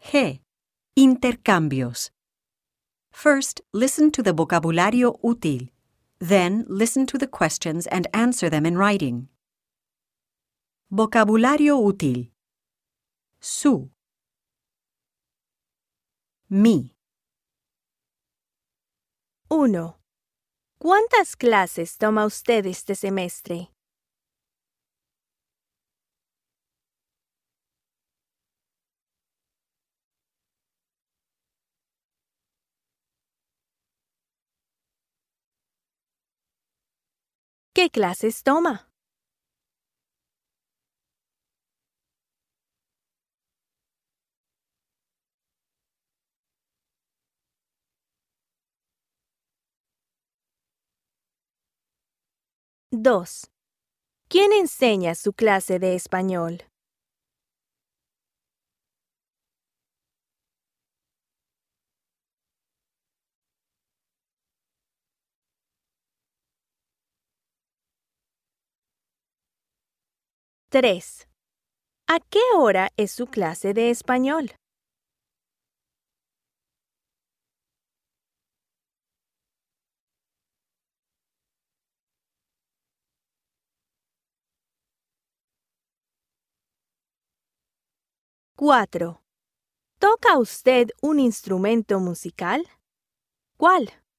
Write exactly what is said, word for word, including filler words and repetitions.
G. Intercambios. First, listen to the vocabulario útil. Then, listen to the questions and answer them in writing. Vocabulario útil. Su. Mi. uno. ¿Cuántas clases toma usted este semestre? ¿Qué clases toma? dos. ¿Quién enseña su clase de español? tres. ¿A qué hora es su clase de español? cuatro. ¿Toca usted un instrumento musical? ¿Cuál?